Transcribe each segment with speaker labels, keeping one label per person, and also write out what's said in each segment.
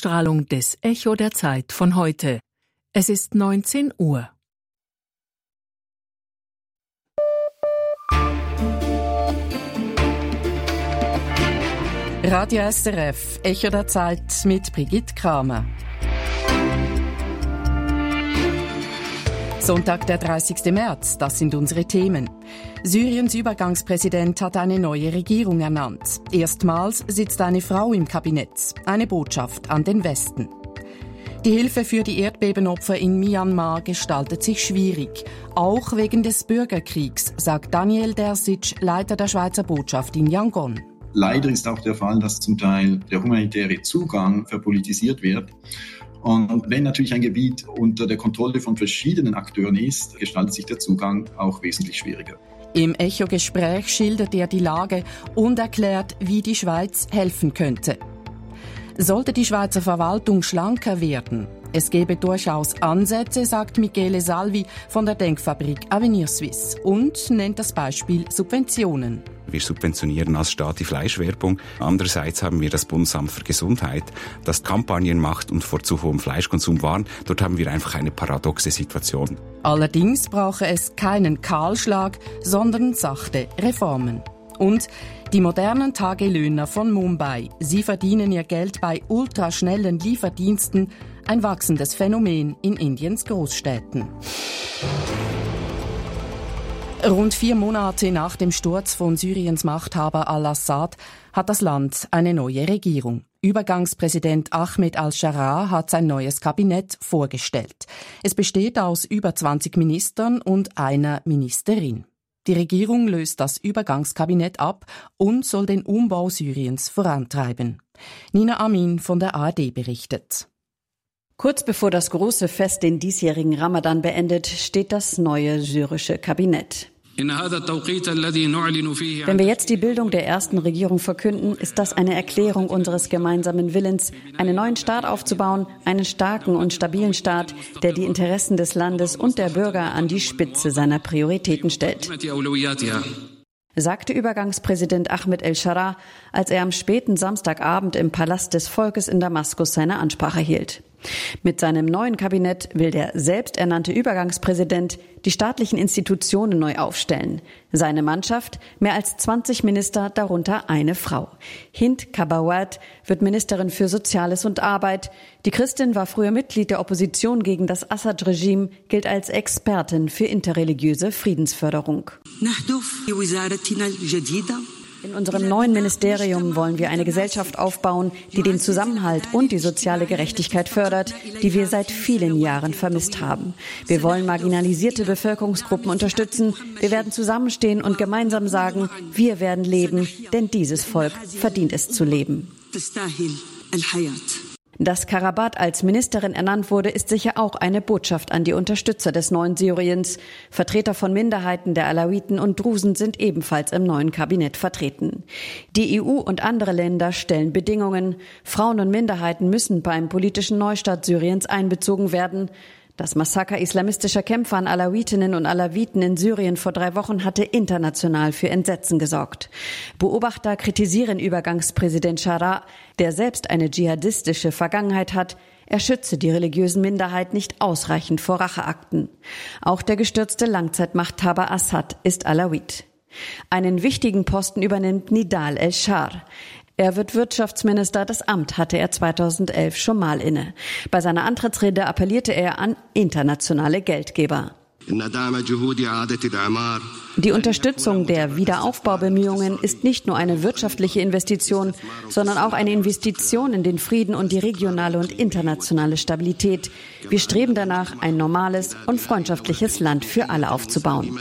Speaker 1: Ausstrahlung des Echo der Zeit von heute. Es ist 19 Uhr.
Speaker 2: Radio SRF, Echo der Zeit mit Brigitte Kramer. Sonntag, der 30. März, das sind unsere Themen. Syriens Übergangspräsident hat eine neue Regierung ernannt. Erstmals sitzt eine Frau im Kabinett. Eine Botschaft an den Westen. Die Hilfe für die Erdbebenopfer in Myanmar gestaltet sich schwierig. Auch wegen des Bürgerkriegs, sagt Daniel Dersic, Leiter der Schweizer Botschaft in Yangon.
Speaker 3: Leider ist auch der Fall, dass zum Teil der humanitäre Zugang verpolitisiert wird. Und wenn natürlich ein Gebiet unter der Kontrolle von verschiedenen Akteuren ist, gestaltet sich der Zugang auch wesentlich schwieriger.
Speaker 2: Im Echo-Gespräch schildert er die Lage und erklärt, wie die Schweiz helfen könnte. Sollte die Schweizer Verwaltung schlanker werden? Es gebe durchaus Ansätze, sagt Michele Salvi von der Denkfabrik Avenir Suisse und nennt das Beispiel Subventionen.
Speaker 4: Wir subventionieren als Staat die Fleischwerbung. Andererseits haben wir das Bundesamt für Gesundheit, das Kampagnen macht und vor zu hohem Fleischkonsum warnt. Dort haben wir einfach eine paradoxe Situation.
Speaker 2: Allerdings brauche es keinen Kahlschlag, sondern sachte Reformen. Und die modernen Tagelöhner von Mumbai. Sie verdienen ihr Geld bei ultraschnellen Lieferdiensten, ein wachsendes Phänomen in Indiens Großstädten. Rund 4 Monate nach dem Sturz von Syriens Machthaber al-Assad hat das Land eine neue Regierung. Übergangspräsident Ahmed al-Sharaa hat sein neues Kabinett vorgestellt. Es besteht aus über 20 Ministern und einer Ministerin. Die Regierung löst das Übergangskabinett ab und soll den Umbau Syriens vorantreiben. Nina Amin von der ARD berichtet.
Speaker 5: Kurz bevor das große Fest den diesjährigen Ramadan beendet, steht das neue syrische Kabinett. Wenn wir jetzt die Bildung der ersten Regierung verkünden, ist das eine Erklärung unseres gemeinsamen Willens, einen neuen Staat aufzubauen, einen starken und stabilen Staat, der die Interessen des Landes und der Bürger an die Spitze seiner Prioritäten stellt, sagte Übergangspräsident Ahmed al-Sharaa, als er am späten Samstagabend im Palast des Volkes in Damaskus seine Ansprache hielt. Mit seinem neuen Kabinett will der selbsternannte Übergangspräsident die staatlichen Institutionen neu aufstellen. Seine Mannschaft, mehr als 20 Minister, darunter eine Frau. Hind Kabawat wird Ministerin für Soziales und Arbeit. Die Christin war früher Mitglied der Opposition gegen das Assad-Regime, gilt als Expertin für interreligiöse Friedensförderung. In unserem neuen Ministerium wollen wir eine Gesellschaft aufbauen, die den Zusammenhalt und die soziale Gerechtigkeit fördert, die wir seit vielen Jahren vermisst haben. Wir wollen marginalisierte Bevölkerungsgruppen unterstützen. Wir werden zusammenstehen und gemeinsam sagen, wir werden leben, denn dieses Volk verdient es zu leben. Dass Karabat als Ministerin ernannt wurde, ist sicher auch eine Botschaft an die Unterstützer des neuen Syriens. Vertreter von Minderheiten der Alawiten und Drusen sind ebenfalls im neuen Kabinett vertreten. Die EU und andere Länder stellen Bedingungen. Frauen und Minderheiten müssen beim politischen Neustart Syriens einbezogen werden. Das Massaker islamistischer Kämpfer an Alawitinnen und Alawiten in Syrien vor 3 Wochen hatte international für Entsetzen gesorgt. Beobachter kritisieren Übergangspräsident Sharaa, der selbst eine dschihadistische Vergangenheit hat. Er schütze die religiösen Minderheiten nicht ausreichend vor Racheakten. Auch der gestürzte Langzeitmachthaber Assad ist Alawit. Einen wichtigen Posten übernimmt Nidal el-Shar. Er wird Wirtschaftsminister, das Amt hatte er 2011 schon mal inne. Bei seiner Antrittsrede appellierte er an internationale Geldgeber. Die Unterstützung der Wiederaufbaubemühungen ist nicht nur eine wirtschaftliche Investition, sondern auch eine Investition in den Frieden und die regionale und internationale Stabilität. Wir streben danach, ein normales und freundschaftliches Land für alle aufzubauen.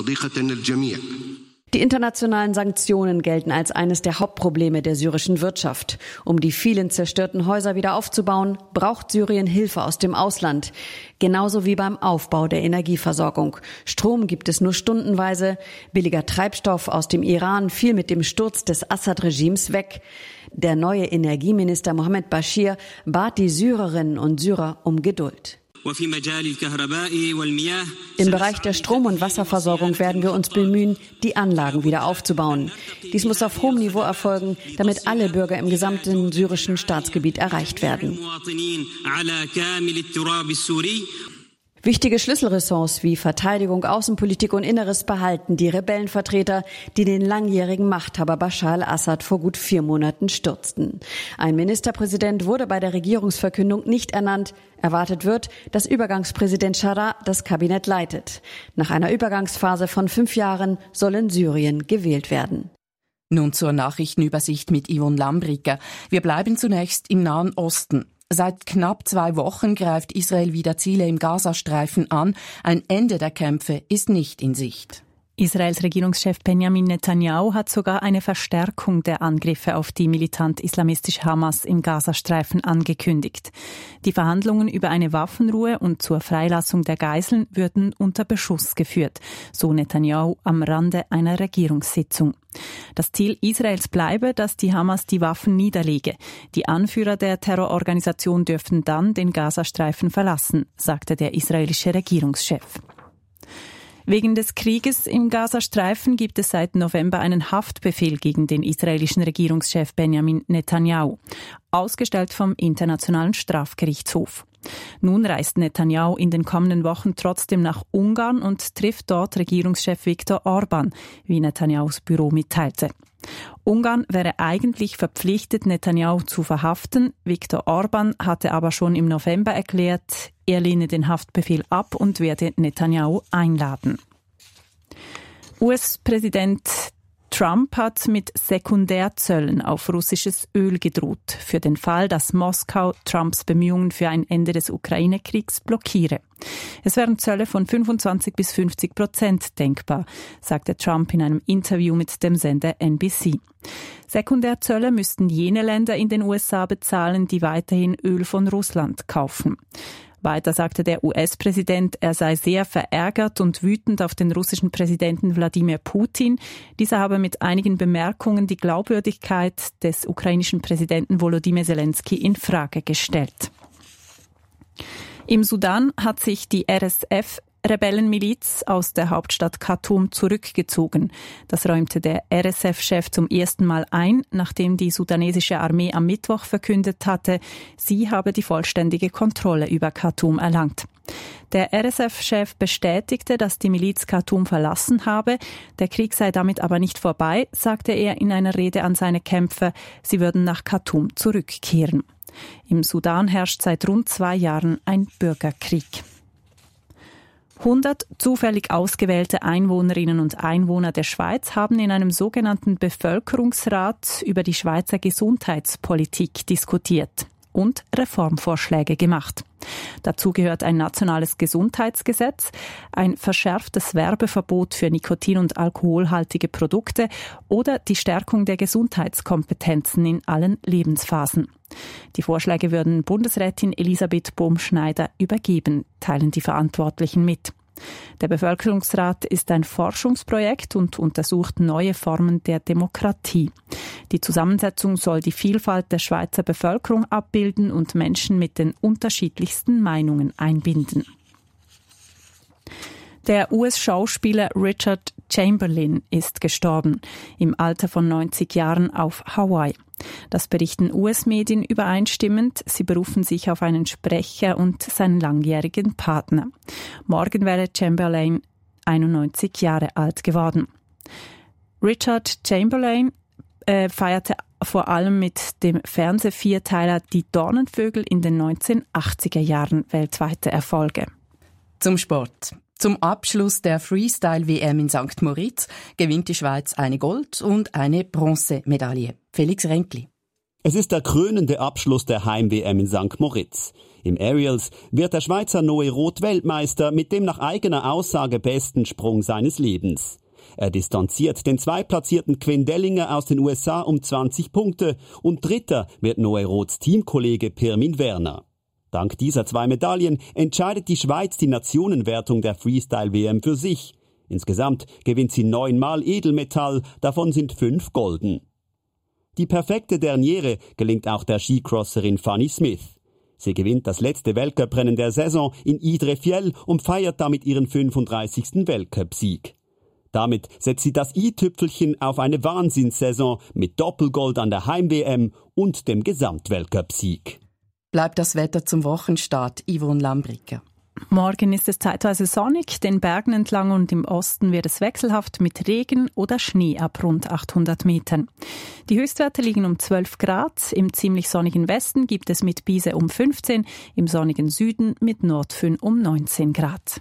Speaker 5: Die internationalen Sanktionen gelten als eines der Hauptprobleme der syrischen Wirtschaft. Um die vielen zerstörten Häuser wieder aufzubauen, braucht Syrien Hilfe aus dem Ausland. Genauso wie beim Aufbau der Energieversorgung. Strom gibt es nur stundenweise. Billiger Treibstoff aus dem Iran fiel mit dem Sturz des Assad-Regimes weg. Der neue Energieminister Mohammed Bashir bat die Syrerinnen und Syrer um Geduld. Im Bereich der Strom- und Wasserversorgung werden wir uns bemühen, die Anlagen wieder aufzubauen. Dies muss auf hohem Niveau erfolgen, damit alle Bürger im gesamten syrischen Staatsgebiet erreicht werden. Wichtige Schlüsselressorts wie Verteidigung, Außenpolitik und Inneres behalten die Rebellenvertreter, die den langjährigen Machthaber Bashar al-Assad vor gut 4 Monaten stürzten. Ein Ministerpräsident wurde bei der Regierungsverkündung nicht ernannt. Erwartet wird, dass Übergangspräsident Jarrah das Kabinett leitet. Nach einer Übergangsphase von 5 Jahren soll in Syrien gewählt werden.
Speaker 2: Nun zur Nachrichtenübersicht mit Yvonne Lambricker. Wir bleiben zunächst im Nahen Osten. Seit knapp 2 Wochen greift Israel wieder Ziele im Gazastreifen an. Ein Ende der Kämpfe ist nicht in Sicht.
Speaker 6: Israels Regierungschef Benjamin Netanyahu hat sogar eine Verstärkung der Angriffe auf die militant-islamistische Hamas im Gazastreifen angekündigt. Die Verhandlungen über eine Waffenruhe und zur Freilassung der Geiseln würden unter Beschuss geführt, so Netanyahu am Rande einer Regierungssitzung. Das Ziel Israels bleibe, dass die Hamas die Waffen niederlege. Die Anführer der Terrororganisation dürften dann den Gazastreifen verlassen, sagte der israelische Regierungschef. Wegen des Krieges im Gazastreifen gibt es seit November einen Haftbefehl gegen den israelischen Regierungschef Benjamin Netanyahu, ausgestellt vom Internationalen Strafgerichtshof. Nun reist Netanyahu in den kommenden Wochen trotzdem nach Ungarn und trifft dort Regierungschef Viktor Orbán, wie Netanyahus Büro mitteilte. Ungarn wäre eigentlich verpflichtet, Netanyahu zu verhaften. Viktor Orbán hatte aber schon im November erklärt, er lehne den Haftbefehl ab und werde Netanyahu einladen. US-Präsident Trump hat mit Sekundärzöllen auf russisches Öl gedroht, für den Fall, dass Moskau Trumps Bemühungen für ein Ende des Ukraine-Kriegs blockiere. Es wären Zölle von 25-50% denkbar, sagte Trump in einem Interview mit dem Sender NBC. Sekundärzölle müssten jene Länder in den USA bezahlen, die weiterhin Öl von Russland kaufen. Weiter sagte der US-Präsident, er sei sehr verärgert und wütend auf den russischen Präsidenten Wladimir Putin. Dieser habe mit einigen Bemerkungen die Glaubwürdigkeit des ukrainischen Präsidenten Volodymyr Zelensky in Frage gestellt. Im Sudan hat sich die RSF-Rebellenmiliz aus der Hauptstadt Khartoum zurückgezogen. Das räumte der RSF-Chef zum ersten Mal ein, nachdem die sudanesische Armee am Mittwoch verkündet hatte, sie habe die vollständige Kontrolle über Khartoum erlangt. Der RSF-Chef bestätigte, dass die Miliz Khartoum verlassen habe. Der Krieg sei damit aber nicht vorbei, sagte er in einer Rede an seine Kämpfer. Sie würden nach Khartoum zurückkehren. Im Sudan herrscht seit rund 2 Jahren ein Bürgerkrieg. 100 zufällig ausgewählte Einwohnerinnen und Einwohner der Schweiz haben in einem sogenannten Bevölkerungsrat über die Schweizer Gesundheitspolitik diskutiert und Reformvorschläge gemacht. Dazu gehört ein nationales Gesundheitsgesetz, ein verschärftes Werbeverbot für nikotin- und alkoholhaltige Produkte oder die Stärkung der Gesundheitskompetenzen in allen Lebensphasen. Die Vorschläge würden Bundesrätin Elisabeth Bohm-Schneider übergeben, teilen die Verantwortlichen mit. Der Bevölkerungsrat ist ein Forschungsprojekt und untersucht neue Formen der Demokratie. Die Zusammensetzung soll die Vielfalt der Schweizer Bevölkerung abbilden und Menschen mit den unterschiedlichsten Meinungen einbinden. Der US-Schauspieler Richard Chamberlain ist gestorben, im Alter von 90 Jahren auf Hawaii. Das berichten US-Medien übereinstimmend. Sie berufen sich auf einen Sprecher und seinen langjährigen Partner. Morgen wäre Chamberlain 91 Jahre alt geworden. Richard Chamberlain feierte vor allem mit dem Fernsehvierteiler Die Dornenvögel in den 1980er Jahren weltweite Erfolge.
Speaker 2: Zum Sport. Zum Abschluss der Freestyle-WM in St. Moritz gewinnt die Schweiz eine Gold- und eine Bronzemedaille. Felix Renkli.
Speaker 7: Es ist der krönende Abschluss der Heim-WM in St. Moritz. Im Aerials wird der Schweizer Noe Roth Weltmeister mit dem nach eigener Aussage besten Sprung seines Lebens. Er distanziert den zweitplatzierten Quinn Dellinger aus den USA um 20 Punkte und Dritter wird Noe Roths Teamkollege Pirmin Werner. Dank dieser 2 Medaillen entscheidet die Schweiz die Nationenwertung der Freestyle-WM für sich. Insgesamt gewinnt sie 9-mal Edelmetall, davon sind 5 golden. Die perfekte Derniere gelingt auch der Skicrosserin Fanny Smith. Sie gewinnt das letzte Weltcuprennen der Saison in Idre-Fjell und feiert damit ihren 35. Weltcupsieg. Damit setzt sie das i-Tüpfelchen auf eine Wahnsinnssaison mit Doppelgold an der Heim-WM und dem Gesamtweltcupsieg.
Speaker 2: Bleibt das Wetter zum Wochenstart, Yvonne Lambricker.
Speaker 6: Morgen ist es zeitweise sonnig, den Bergen entlang und im Osten wird es wechselhaft mit Regen oder Schnee ab rund 800 Metern. Die Höchstwerte liegen um 12 Grad, im ziemlich sonnigen Westen gibt es mit Bise um 15, im sonnigen Süden mit Nordfyn um 19 Grad.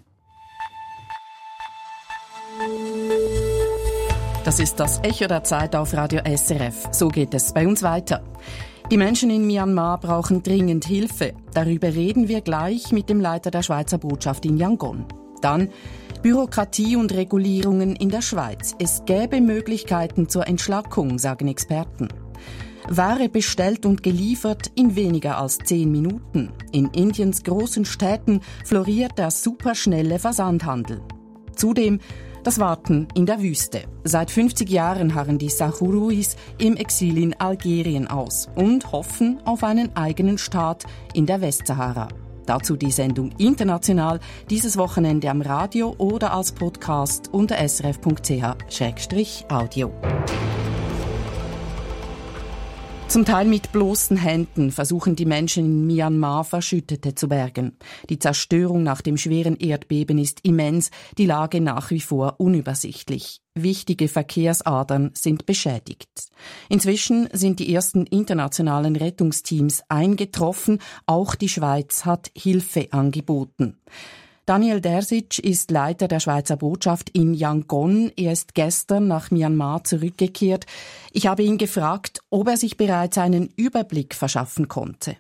Speaker 2: Das ist das Echo der Zeit auf Radio SRF. So geht es bei uns weiter. Die Menschen in Myanmar brauchen dringend Hilfe. Darüber reden wir gleich mit dem Leiter der Schweizer Botschaft in Yangon. Dann Bürokratie und Regulierungen in der Schweiz. Es gäbe Möglichkeiten zur Entschlackung, sagen Experten. Ware bestellt und geliefert in weniger als 10 Minuten. In Indiens großen Städten floriert der superschnelle Versandhandel. Zudem das Warten in der Wüste. Seit 50 Jahren harren die Sahuruis im Exil in Algerien aus und hoffen auf einen eigenen Staat in der Westsahara. Dazu die Sendung international dieses Wochenende am Radio oder als Podcast unter srf.ch/audio. Zum Teil mit bloßen Händen versuchen die Menschen in Myanmar Verschüttete zu bergen. Die Zerstörung nach dem schweren Erdbeben ist immens, die Lage nach wie vor unübersichtlich. Wichtige Verkehrsadern sind beschädigt. Inzwischen sind die ersten internationalen Rettungsteams eingetroffen, auch die Schweiz hat Hilfe angeboten. Daniel Dersic ist Leiter der Schweizer Botschaft in Yangon. Er ist gestern nach Myanmar zurückgekehrt. Ich habe ihn gefragt, ob er sich bereits einen Überblick verschaffen konnte.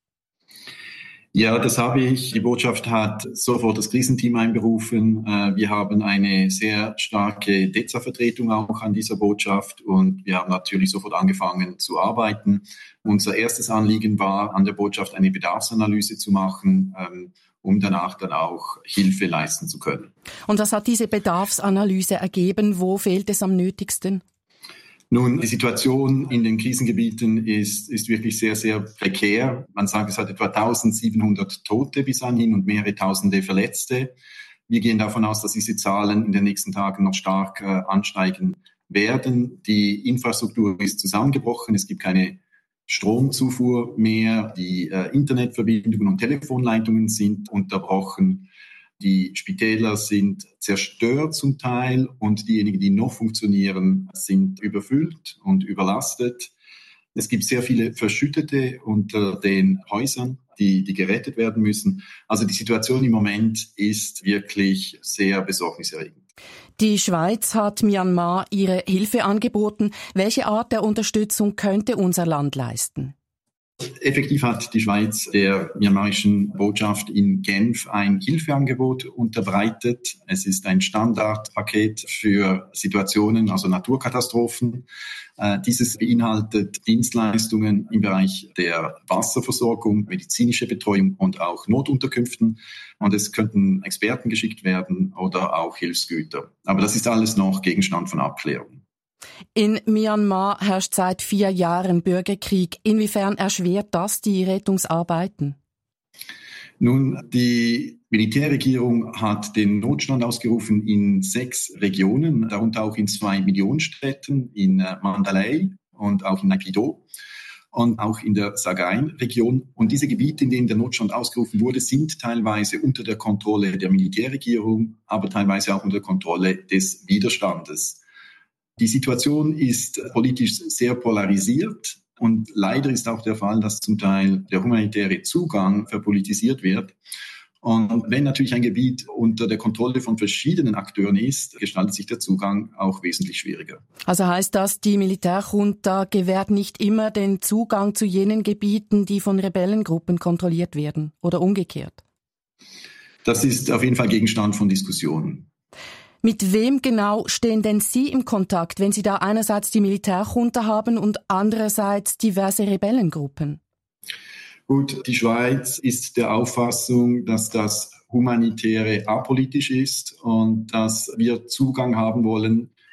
Speaker 3: Ja, das habe ich. Die Botschaft hat sofort das Krisenteam einberufen. Wir haben eine sehr starke DEZA-Vertretung auch an dieser Botschaft und wir haben natürlich sofort angefangen zu arbeiten. Unser erstes Anliegen war, an der Botschaft eine Bedarfsanalyse zu machen, um danach dann auch Hilfe leisten zu können.
Speaker 2: Und was hat diese Bedarfsanalyse ergeben? Wo fehlt es am nötigsten?
Speaker 3: Nun, die Situation in den Krisengebieten ist wirklich sehr, sehr prekär. Man sagt, es hat etwa 1700 Tote bis anhin und mehrere Tausende Verletzte. Wir gehen davon aus, dass diese Zahlen in den nächsten Tagen noch stark ansteigen werden. Die Infrastruktur ist zusammengebrochen. Es gibt keine Stromzufuhr mehr. Die Internetverbindungen und Telefonleitungen sind unterbrochen. Die Spitäler sind zerstört zum Teil und diejenigen, die noch funktionieren, sind überfüllt und überlastet. Es gibt sehr viele Verschüttete unter den Häusern, die gerettet werden müssen. Also die Situation im Moment ist wirklich sehr besorgniserregend.
Speaker 2: Die Schweiz hat Myanmar ihre Hilfe angeboten. Welche Art der Unterstützung könnte unser Land leisten?
Speaker 3: Effektiv hat die Schweiz der myanmarischen Botschaft in Genf ein Hilfeangebot unterbreitet. Es ist ein Standardpaket für Situationen, also Naturkatastrophen. Dieses beinhaltet Dienstleistungen im Bereich der Wasserversorgung, medizinische Betreuung und auch Notunterkünften. Und es könnten Experten geschickt werden oder auch Hilfsgüter. Aber das ist alles noch Gegenstand von Abklärung.
Speaker 2: In Myanmar herrscht seit 4 Jahren Bürgerkrieg. Inwiefern erschwert das die Rettungsarbeiten?
Speaker 3: Nun, die Militärregierung hat den Notstand ausgerufen in 6 Regionen, darunter auch in 2 Millionenstädten, in Mandalay und auch in Naypyidaw und auch in der Sagaing-Region. Und diese Gebiete, in denen der Notstand ausgerufen wurde, sind teilweise unter der Kontrolle der Militärregierung, aber teilweise auch unter der Kontrolle des Widerstandes. Die Situation ist politisch sehr polarisiert und leider ist auch der Fall, dass zum Teil der humanitäre Zugang verpolitisiert wird. Und wenn natürlich ein Gebiet unter der Kontrolle von verschiedenen Akteuren ist, gestaltet sich der Zugang auch wesentlich schwieriger.
Speaker 2: Also heißt das, die Militärjunta gewährt nicht immer den Zugang zu jenen Gebieten, die von Rebellengruppen kontrolliert werden oder umgekehrt?
Speaker 3: Das ist auf jeden Fall Gegenstand von Diskussionen.
Speaker 2: Mit wem genau stehen denn Sie im Kontakt, wenn Sie da einerseits die Militärjunta haben und andererseits diverse Rebellengruppen?
Speaker 3: Gut, die Schweiz ist der Auffassung, dass das Humanitäre apolitisch ist und dass wir Zugang haben wollen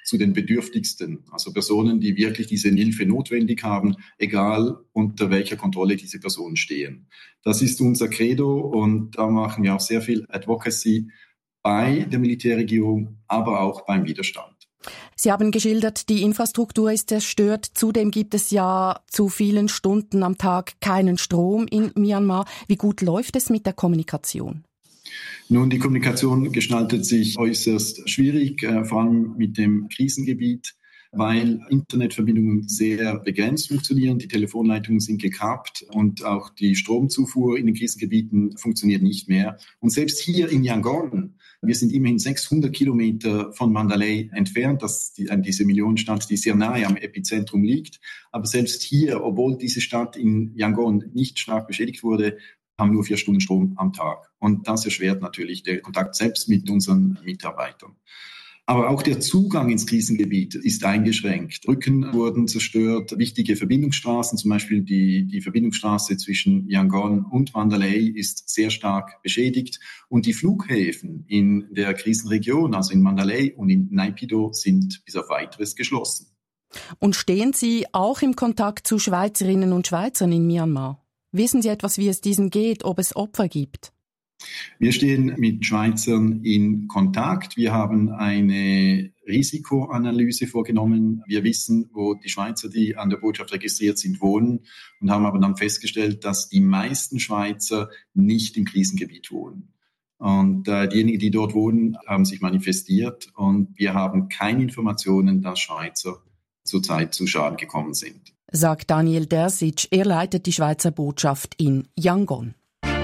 Speaker 3: zu den Bedürftigsten, also Personen, die wirklich diese Hilfe notwendig haben, egal unter welcher Kontrolle diese Personen stehen. Das ist unser Credo und da machen wir auch sehr viel Advocacy bei der Militärregierung, aber auch beim Widerstand.
Speaker 2: Sie haben geschildert, die Infrastruktur ist zerstört. Zudem gibt es ja zu vielen Stunden am Tag keinen Strom in Myanmar. Wie gut läuft es mit der Kommunikation?
Speaker 3: Nun, die Kommunikation gestaltet sich äußerst schwierig, vor allem mit dem Krisengebiet, weil Internetverbindungen sehr begrenzt funktionieren. Die Telefonleitungen sind gekappt und auch die Stromzufuhr in den Krisengebieten funktioniert nicht mehr. Und selbst hier in Yangon, wir sind immerhin 600 Kilometer von Mandalay entfernt, diese Millionenstadt, die sehr nahe am Epizentrum liegt. Aber selbst hier, obwohl diese Stadt in Yangon nicht stark beschädigt wurde, haben nur 4 Stunden Strom am Tag. Und das erschwert natürlich den Kontakt selbst mit unseren Mitarbeitern. Aber auch der Zugang ins Krisengebiet ist eingeschränkt. Brücken wurden zerstört, wichtige Verbindungsstraßen, zum Beispiel die Verbindungsstraße zwischen Yangon und Mandalay ist sehr stark beschädigt. Und die Flughäfen in der Krisenregion, also in Mandalay und in Naypyidaw, sind bis auf Weiteres geschlossen.
Speaker 2: Und stehen Sie auch im Kontakt zu Schweizerinnen und Schweizern in Myanmar? Wissen Sie etwas, wie es diesen geht, ob es Opfer gibt?
Speaker 3: Wir stehen mit Schweizern in Kontakt. Wir haben eine Risikoanalyse vorgenommen. Wir wissen, wo die Schweizer, die an der Botschaft registriert sind, wohnen und haben aber dann festgestellt, dass die meisten Schweizer nicht im Krisengebiet wohnen. Und diejenigen, die dort wohnen, haben sich manifestiert und wir haben keine Informationen, dass Schweizer zurzeit zu Schaden gekommen sind.
Speaker 2: Sagt Daniel Dersic, er leitet die Schweizer Botschaft in Yangon.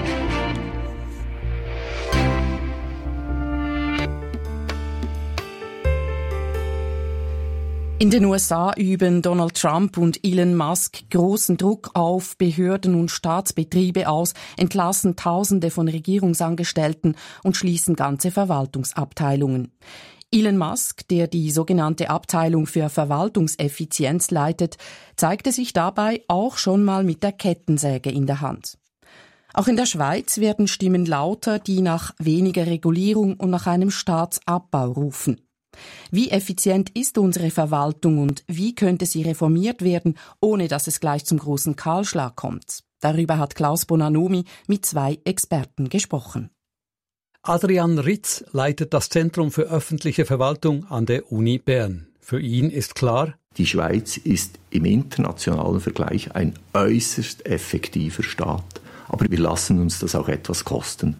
Speaker 2: In den USA üben Donald Trump und Elon Musk großen Druck auf Behörden und Staatsbetriebe aus, entlassen Tausende von Regierungsangestellten und schließen ganze Verwaltungsabteilungen. Elon Musk, der die sogenannte Abteilung für Verwaltungseffizienz leitet, zeigte sich dabei auch schon mal mit der Kettensäge in der Hand. Auch in der Schweiz werden Stimmen lauter, die nach weniger Regulierung und nach einem Staatsabbau rufen. Wie effizient ist unsere Verwaltung und wie könnte sie reformiert werden, ohne dass es gleich zum großen Kahlschlag kommt? Darüber hat Klaus Bonanomi mit 2 Experten gesprochen.
Speaker 8: Adrian Ritz leitet das Zentrum für öffentliche Verwaltung an der Uni Bern. Für ihn ist klar,
Speaker 9: die Schweiz ist im internationalen Vergleich ein äußerst effektiver Staat. Aber wir lassen uns das auch etwas kosten.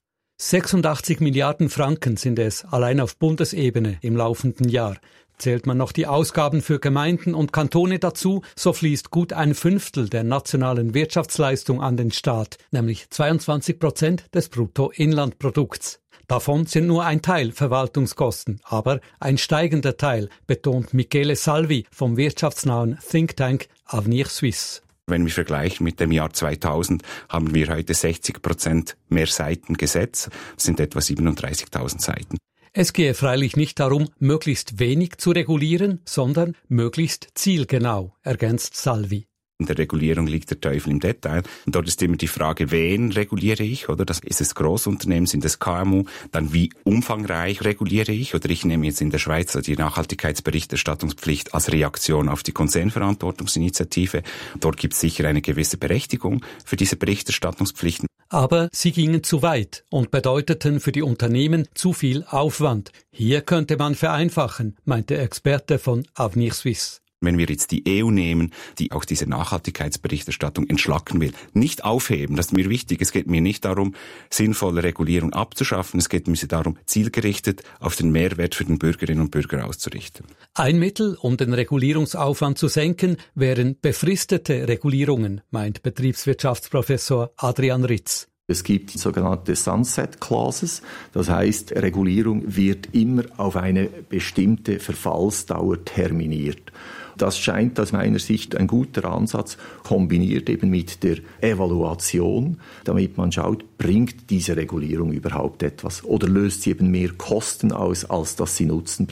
Speaker 8: 86 Milliarden Franken sind es allein auf Bundesebene im laufenden Jahr. Zählt man noch die Ausgaben für Gemeinden und Kantone dazu, so fließt gut 1/5 der nationalen Wirtschaftsleistung an den Staat, nämlich 22% des Bruttoinlandprodukts. Davon sind nur ein Teil Verwaltungskosten, aber ein steigender Teil, betont Michele Salvi vom wirtschaftsnahen Think Tank Avenir Suisse.
Speaker 4: Wenn wir vergleichen mit dem Jahr 2000, haben wir heute 60% mehr Seiten Gesetz. Das sind etwa 37.000 Seiten.
Speaker 8: Es gehe freilich nicht darum, möglichst wenig zu regulieren, sondern möglichst zielgenau, ergänzt Salvi.
Speaker 4: In der Regulierung liegt der Teufel im Detail. Und dort ist immer die Frage, wen reguliere ich? Oder ist es Großunternehmen, sind es KMU? Dann wie umfangreich reguliere ich? Oder ich nehme jetzt in der Schweiz die Nachhaltigkeitsberichterstattungspflicht als Reaktion auf die Konzernverantwortungsinitiative. Dort gibt es sicher eine gewisse Berechtigung für diese Berichterstattungspflichten.
Speaker 8: Aber sie gingen zu weit und bedeuteten für die Unternehmen zu viel Aufwand. Hier könnte man vereinfachen, meint der Experte von Avenir Suisse.
Speaker 4: Wenn wir jetzt die EU nehmen, die auch diese Nachhaltigkeitsberichterstattung entschlacken will, nicht aufheben, das ist mir wichtig. Es geht mir nicht darum, sinnvolle Regulierung abzuschaffen. Es geht mir darum, zielgerichtet auf den Mehrwert für den Bürgerinnen und Bürger auszurichten.
Speaker 8: Ein Mittel, um den Regulierungsaufwand zu senken, wären befristete Regulierungen, meint Betriebswirtschaftsprofessor Adrian Ritz.
Speaker 9: Es gibt sogenannte Sunset Clauses, das heißt, Regulierung wird immer auf eine bestimmte Verfallsdauer terminiert. Das scheint aus meiner Sicht ein guter Ansatz, kombiniert eben mit der Evaluation, damit man schaut, bringt diese Regulierung überhaupt etwas oder löst sie eben mehr Kosten aus, als dass sie Nutzen bringt.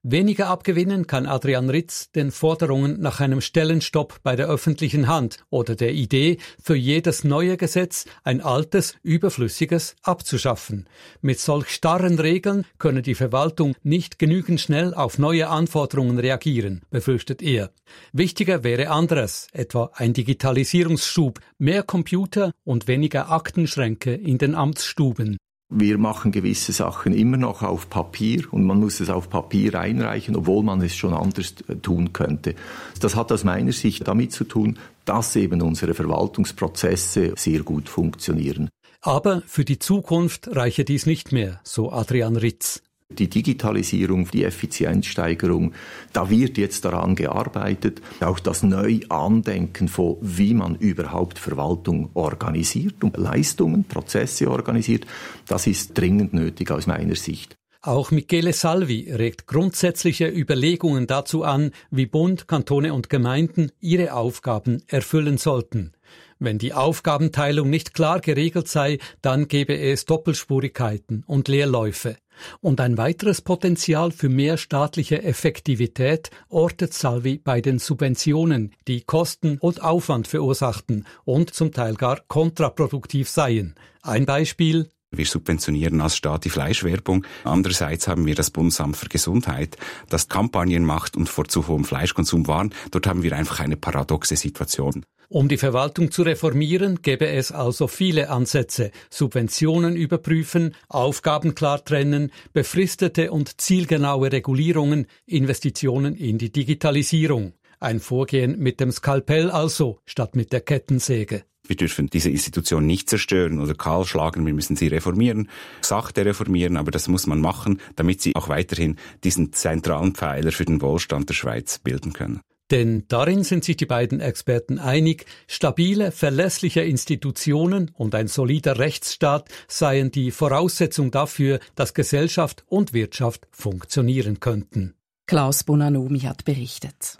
Speaker 8: Weniger abgewinnen kann Adrian Ritz den Forderungen nach einem Stellenstopp bei der öffentlichen Hand oder der Idee, für jedes neue Gesetz ein altes, überflüssiges abzuschaffen. Mit solch starren Regeln könne die Verwaltung nicht genügend schnell auf neue Anforderungen reagieren, befürchtet er. Wichtiger wäre anderes, etwa ein Digitalisierungsschub, mehr Computer und weniger Aktenschränke in den Amtsstuben.
Speaker 9: Wir machen gewisse Sachen immer noch auf Papier und man muss es auf Papier einreichen, obwohl man es schon anders tun könnte. Das hat aus meiner Sicht damit zu tun, dass eben unsere Verwaltungsprozesse sehr gut funktionieren.
Speaker 8: Aber für die Zukunft reiche dies nicht mehr, so Adrian Ritz.
Speaker 9: Die Digitalisierung, die Effizienzsteigerung, da wird jetzt daran gearbeitet. Auch das Neuandenken von, wie man überhaupt Verwaltung organisiert und Leistungen, Prozesse organisiert, das ist dringend nötig aus meiner Sicht.
Speaker 8: Auch Michele Salvi regt grundsätzliche Überlegungen dazu an, wie Bund, Kantone und Gemeinden ihre Aufgaben erfüllen sollten. Wenn die Aufgabenteilung nicht klar geregelt sei, dann gebe es Doppelspurigkeiten und Leerläufe. Und ein weiteres Potenzial für mehr staatliche Effektivität ortet Salvi bei den Subventionen, die Kosten und Aufwand verursachten und zum Teil gar kontraproduktiv seien. Ein Beispiel:
Speaker 4: Wir subventionieren als Staat die Fleischwerbung. Andererseits haben wir das Bundesamt für Gesundheit, das Kampagnen macht und vor zu hohem Fleischkonsum warnt. Dort haben wir einfach eine paradoxe Situation.
Speaker 8: Um die Verwaltung zu reformieren, gäbe es also viele Ansätze. Subventionen überprüfen, Aufgaben klar trennen, befristete und zielgenaue Regulierungen, Investitionen in die Digitalisierung. Ein Vorgehen mit dem Skalpell also, statt mit der Kettensäge.
Speaker 4: Wir dürfen diese Institution nicht zerstören oder kahl schlagen, wir müssen sie reformieren, sachte reformieren, aber das muss man machen, damit sie auch weiterhin diesen zentralen Pfeiler für den Wohlstand der Schweiz bilden können.
Speaker 8: Denn darin sind sich die beiden Experten einig, stabile, verlässliche Institutionen und ein solider Rechtsstaat seien die Voraussetzung dafür, dass Gesellschaft und Wirtschaft funktionieren könnten.
Speaker 2: Klaus Bonanomi hat berichtet.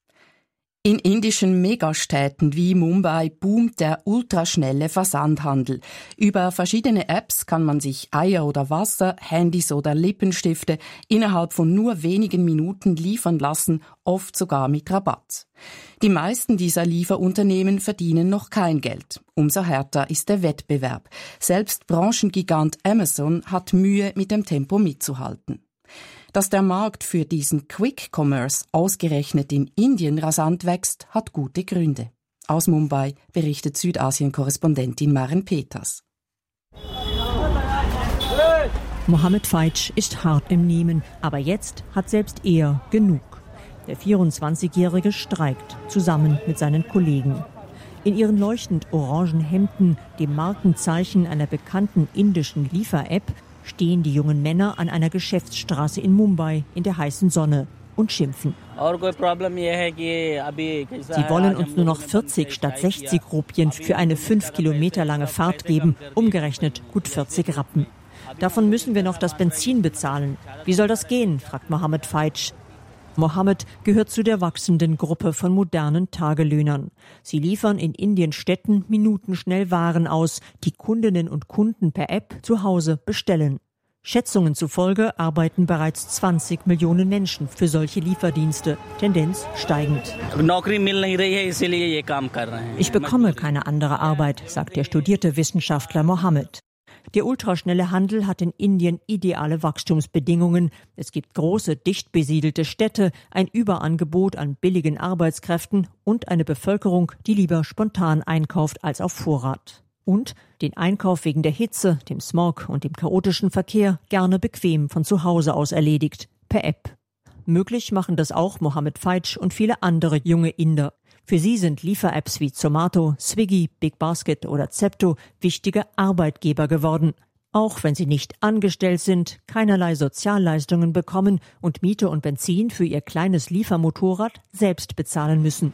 Speaker 2: In indischen Megastädten wie Mumbai boomt der ultraschnelle Versandhandel. Über verschiedene Apps kann man sich Eier oder Wasser, Handys oder Lippenstifte innerhalb von nur wenigen Minuten liefern lassen, oft sogar mit Rabatt. Die meisten dieser Lieferunternehmen verdienen noch kein Geld. Umso härter ist der Wettbewerb. Selbst Branchengigant Amazon hat Mühe, mit dem Tempo mitzuhalten. Dass der Markt für diesen Quick-Commerce ausgerechnet in Indien rasant wächst, hat gute Gründe. Aus Mumbai berichtet Südasien-Korrespondentin Maren Peters.
Speaker 10: Mohammed Feitsch ist hart im Nehmen, aber jetzt hat selbst er genug. Der 24-Jährige streikt, zusammen mit seinen Kollegen. In ihren leuchtend orangen Hemden, dem Markenzeichen einer bekannten indischen Liefer-App, stehen die jungen Männer an einer Geschäftsstraße in Mumbai in der heißen Sonne und schimpfen. Sie wollen uns nur noch 40 statt 60 Rupien für eine 5 Kilometer lange Fahrt geben, umgerechnet gut 40 Rappen. Davon müssen wir noch das Benzin bezahlen. Wie soll das gehen, fragt Mohammed Feitsch. Mohammed gehört zu der wachsenden Gruppe von modernen Tagelöhnern. Sie liefern in Indiens Städten minutenschnell Waren aus, die Kundinnen und Kunden per App zu Hause bestellen. Schätzungen zufolge arbeiten bereits 20 Millionen Menschen für solche Lieferdienste, Tendenz steigend. Ich bekomme keine andere Arbeit, sagt der studierte Wissenschaftler Mohammed. Der ultraschnelle Handel hat in Indien ideale Wachstumsbedingungen. Es gibt große, dicht besiedelte Städte, ein Überangebot an billigen Arbeitskräften und eine Bevölkerung, die lieber spontan einkauft als auf Vorrat. Und den Einkauf wegen der Hitze, dem Smog und dem chaotischen Verkehr gerne bequem von zu Hause aus erledigt, per App. Möglich machen das auch Mohammed Feitsch und viele andere junge Inder. Für sie sind Liefer-Apps wie Zomato, Swiggy, Big Basket oder Zepto wichtige Arbeitgeber geworden. Auch wenn sie nicht angestellt sind, keinerlei Sozialleistungen bekommen und Miete und Benzin für ihr kleines Liefermotorrad selbst bezahlen müssen.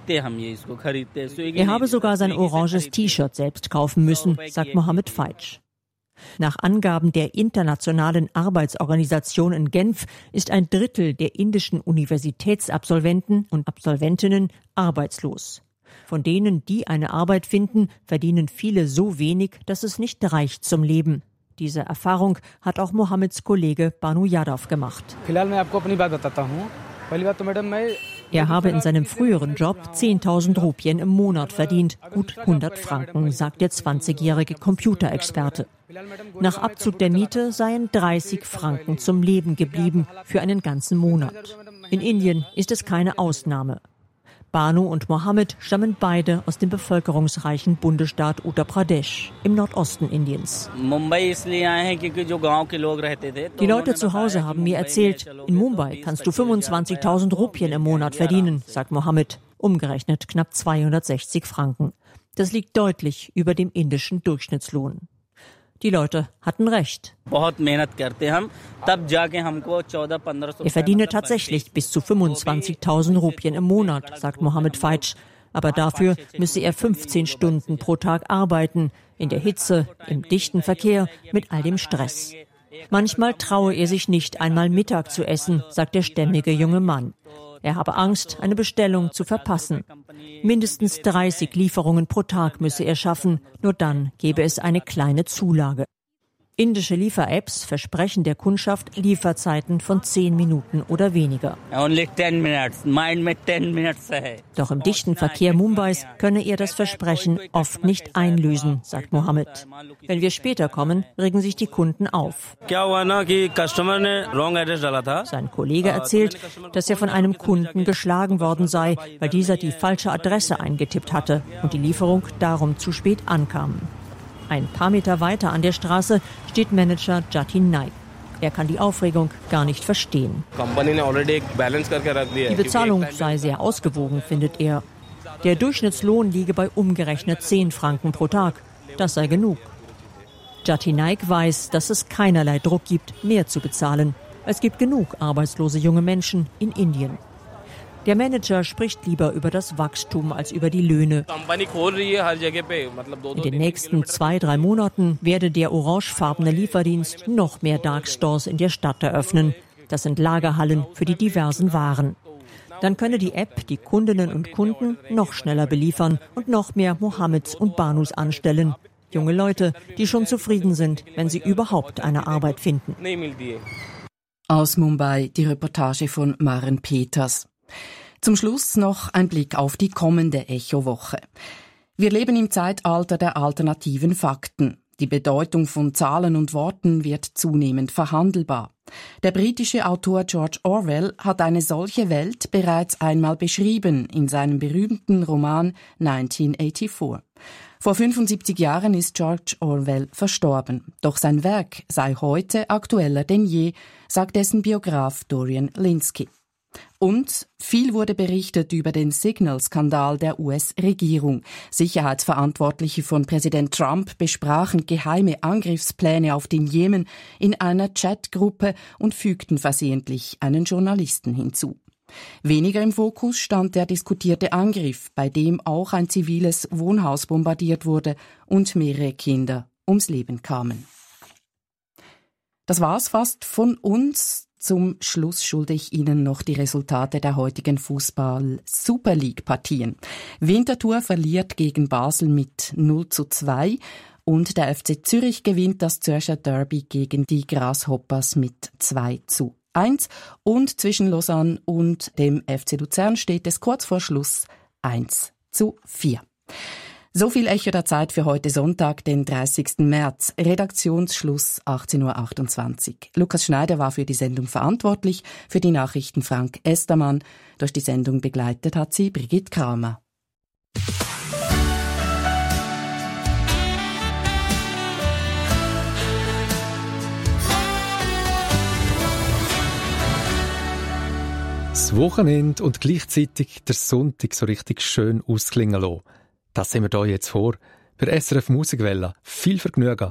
Speaker 10: Er habe sogar sein oranges T-Shirt selbst kaufen müssen, sagt Mohammed Feitsch. Nach Angaben der Internationalen Arbeitsorganisation in Genf ist 1/3 der indischen Universitätsabsolventen und Absolventinnen arbeitslos. Von denen, die eine Arbeit finden, verdienen viele so wenig, dass es nicht reicht zum Leben. Diese Erfahrung hat auch Mohammeds Kollege Banu Yadav gemacht. Er habe in seinem früheren Job 10.000 Rupien im Monat verdient, gut 100 Franken, sagt der 20-jährige Computerexperte. Nach Abzug der Miete seien 30 Franken zum Leben geblieben für einen ganzen Monat. In Indien ist es keine Ausnahme. Banu und Mohammed stammen beide aus dem bevölkerungsreichen Bundesstaat Uttar Pradesh im Nordosten Indiens. Die Leute zu Hause haben mir erzählt, in Mumbai kannst du 25.000 Rupien im Monat verdienen, sagt Mohammed, umgerechnet knapp 260 Franken. Das liegt deutlich über dem indischen Durchschnittslohn. Die Leute hatten recht. Er verdiene tatsächlich bis zu 25.000 Rupien im Monat, sagt Mohammed Feitsch. Aber dafür müsse er 15 Stunden pro Tag arbeiten, in der Hitze, im dichten Verkehr, mit all dem Stress. Manchmal traue er sich nicht einmal Mittag zu essen, sagt der stämmige junge Mann. Er habe Angst, eine Bestellung zu verpassen. Mindestens 30 Lieferungen pro Tag müsse er schaffen, nur dann gäbe es eine kleine Zulage. Indische Liefer-Apps versprechen der Kundschaft Lieferzeiten von 10 Minuten oder weniger. Doch im dichten Verkehr Mumbais könne er das Versprechen oft nicht einlösen, sagt Mohammed. Wenn wir später kommen, regen sich die Kunden auf. Sein Kollege erzählt, dass er von einem Kunden geschlagen worden sei, weil dieser die falsche Adresse eingetippt hatte und die Lieferung darum zu spät ankam. Ein paar Meter weiter an der Straße steht Manager Jatin Naik. Er kann die Aufregung gar nicht verstehen. Die Bezahlung sei sehr ausgewogen, findet er. Der Durchschnittslohn liege bei umgerechnet 10 Franken pro Tag. Das sei genug. Jatin Naik weiß, dass es keinerlei Druck gibt, mehr zu bezahlen. Es gibt genug arbeitslose junge Menschen in Indien. Der Manager spricht lieber über das Wachstum als über die Löhne. In den nächsten 2-3 Monaten werde der orangefarbene Lieferdienst noch mehr Darkstores in der Stadt eröffnen. Das sind Lagerhallen für die diversen Waren. Dann könne die App die Kundinnen und Kunden noch schneller beliefern und noch mehr Mohammeds und Banus anstellen. Junge Leute, die schon zufrieden sind, wenn sie überhaupt eine Arbeit finden.
Speaker 2: Aus Mumbai die Reportage von Maren Peters. Zum Schluss noch ein Blick auf die kommende Echo-Woche. Wir leben im Zeitalter der alternativen Fakten. Die Bedeutung von Zahlen und Worten wird zunehmend verhandelbar. Der britische Autor George Orwell hat eine solche Welt bereits einmal beschrieben in seinem berühmten Roman 1984. Vor 75 Jahren ist George Orwell verstorben. Doch sein Werk sei heute aktueller denn je, sagt dessen Biograf Dorian Lynskey. Und viel wurde berichtet über den Signal-Skandal der US-Regierung. Sicherheitsverantwortliche von Präsident Trump besprachen geheime Angriffspläne auf den Jemen in einer Chatgruppe und fügten versehentlich einen Journalisten hinzu. Weniger im Fokus stand der diskutierte Angriff, bei dem auch ein ziviles Wohnhaus bombardiert wurde und mehrere Kinder ums Leben kamen. Das war's fast von uns. Zum Schluss schulde ich Ihnen noch die Resultate der heutigen Fußball-Super League-Partien. Winterthur verliert gegen Basel mit 0:2 und der FC Zürich gewinnt das Zürcher Derby gegen die Grasshoppers mit 2:1 und zwischen Lausanne und dem FC Luzern steht es kurz vor Schluss 1:4. So viel Echo der Zeit für heute Sonntag, den 30. März. Redaktionsschluss 18.28 Uhr. Lukas Schneider war für die Sendung verantwortlich, für die Nachrichten Frank Estermann. Durch die Sendung begleitet hat sie Brigitte Kramer.
Speaker 11: Das Wochenende und gleichzeitig der Sonntag so richtig schön ausklingen lassen. Das sehen wir hier jetzt vor. Bei SRF Musikwelle. Viel Vergnügen.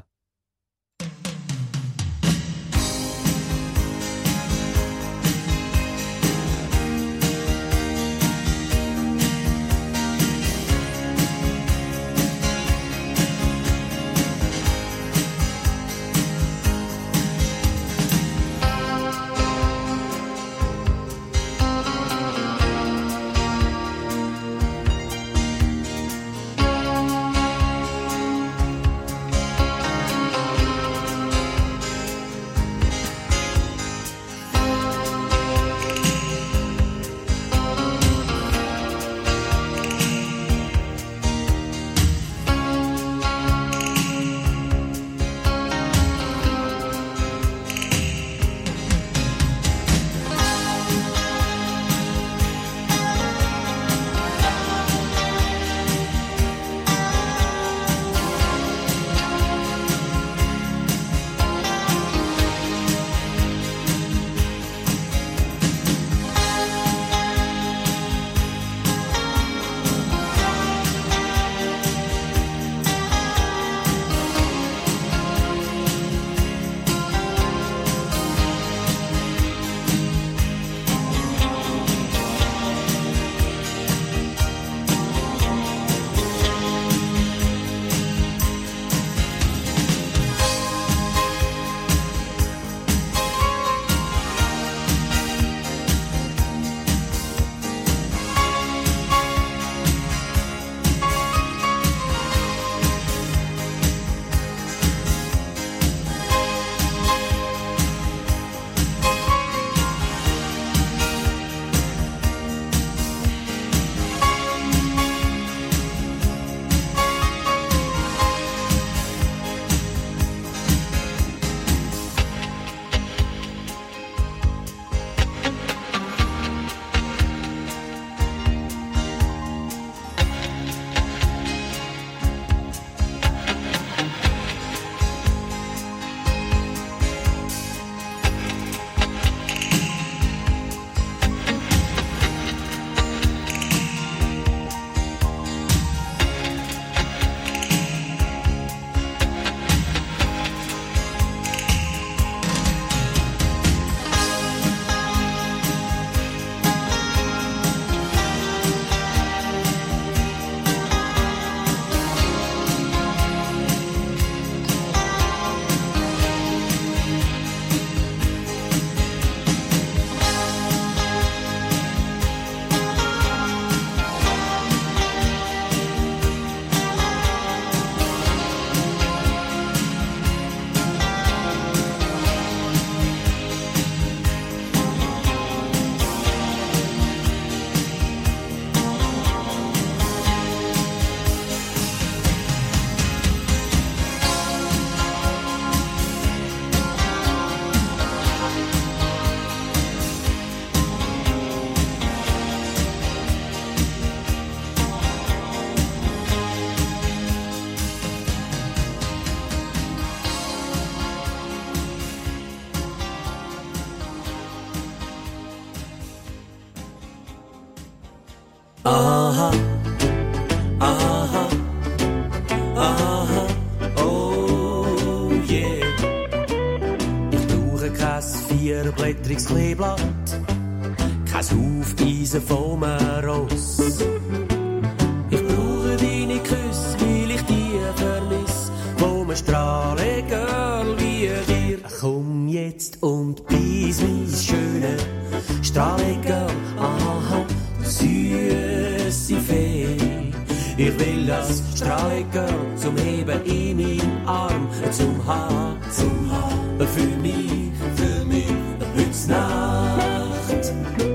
Speaker 12: vierblättriges Kleeblatt, kein Hufeisen vom Ross. Ich brauche deine Küsse, weil ich die vermiss, vom Strahlen, Girl, wie dir. Komm jetzt und beiß mein schöne Strahlen, Girl, aha, süße Fee. Ich will das Strahlen-Girl zum Heben in meinen Arm, zum Haar, für mich, heute Nacht.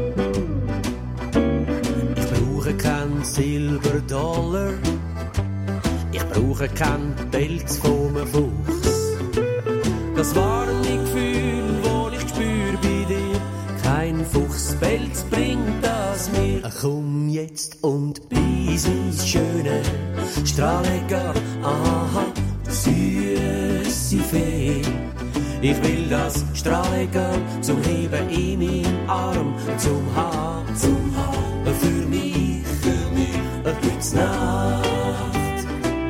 Speaker 12: Ich brauche keinen Silberdollar, ich brauche keinen Pelz vom Fuchs. Das warme Gefühl, das ich spür bei dir, kein Fuchspelz bringt das mir. Komm jetzt und beiß mein schöne Strahlen-Girl, aha, süße Fee. Ich will das Strahlen-Girl zum Heben in meinen Arm, zum Haar, für mich, heute Nacht.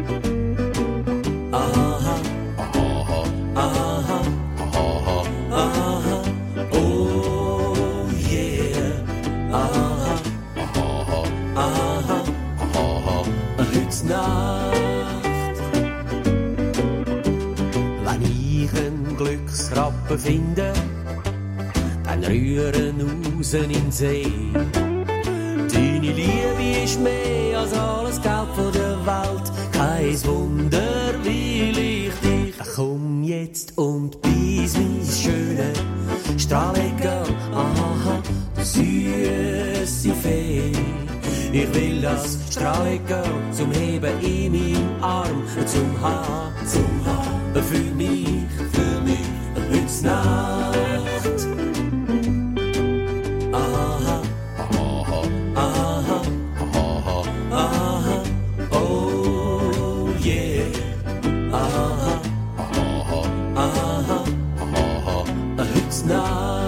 Speaker 12: Aha, aha, aha, oh yeah, aha, aha, heute Nacht. Wenn ich einen Glücksrappen finde, dann rühren raus in den See. Deine Liebe ist mehr als alles Geld von der Welt, kein Wunder will ich dich. Komm jetzt und beiß mein schöne Strahlen-Girl, aha, süße Fee. Ich will das Strahlen-Girl zum Heben in meinen Arm, zum Haar, für mich, heute Nacht. Aha, aha, aha, oh yeah, aha, aha, heute Nacht.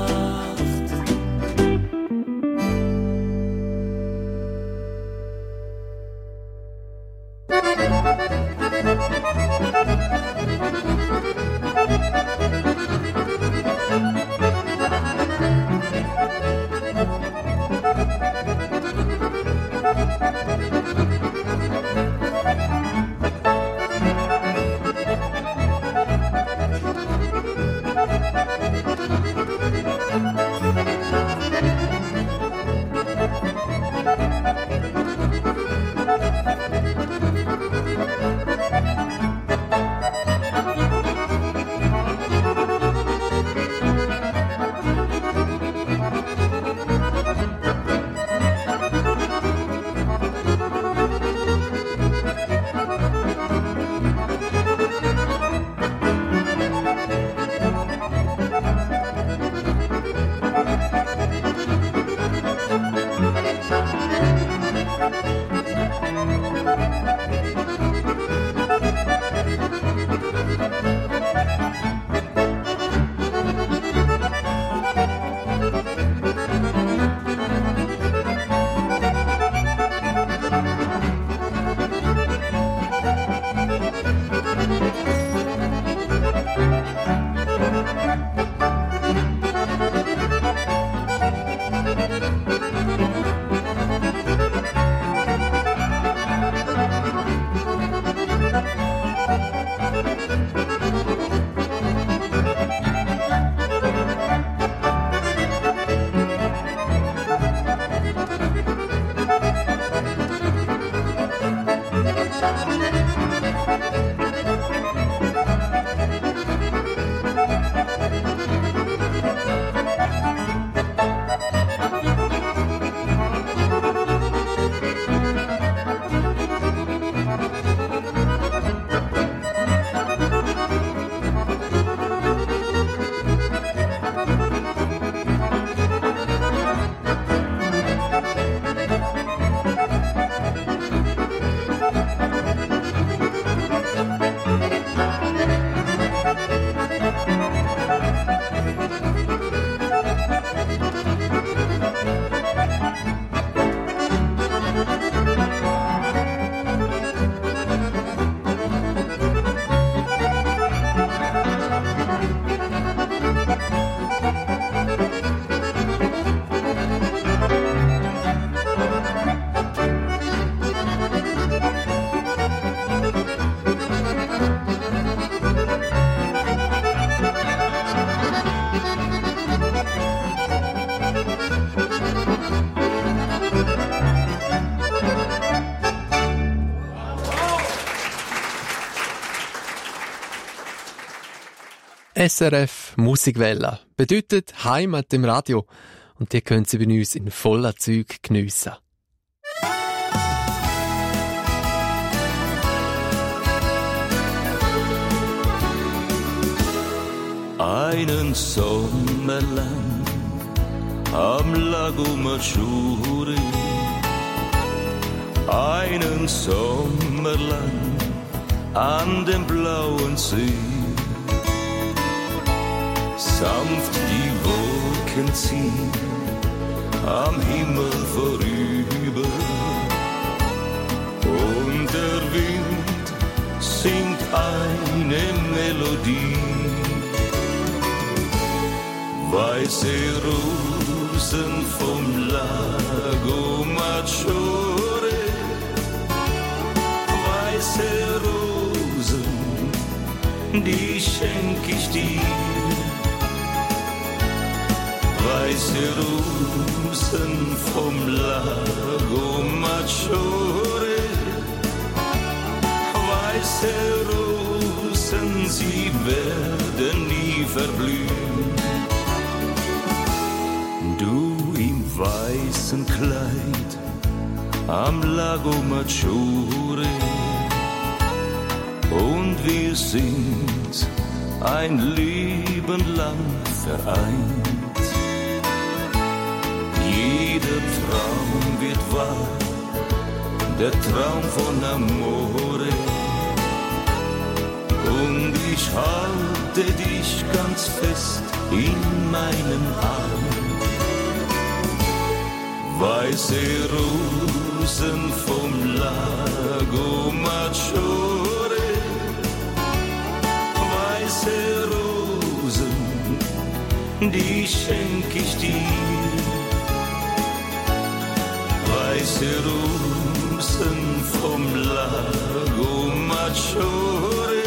Speaker 11: SRF Musikwelle bedeutet Heimat im Radio. Und die können Sie bei uns in voller Züge geniessen.
Speaker 12: Einen Sommer lang am Lago Maggiore, einen Sommer lang an dem blauen See, sanft die Wolken ziehen am Himmel vorüber und der Wind singt eine Melodie. Weiße Rosen vom Lago Maggiore, weiße Rosen, die schenk ich dir. Weiße Rosen vom Lago Maggiore, weiße Rosen, sie werden nie verblühen. Du im weißen Kleid am Lago Maggiore und wir sind ein Leben lang vereint. Jeder Traum wird wahr, der Traum von Amore. Und ich halte dich ganz fest in meinen Armen. Weiße Rosen vom Lago Maggiore, weiße Rosen, die schenk ich dir. Weiße Rosen vom Lago Maggiore,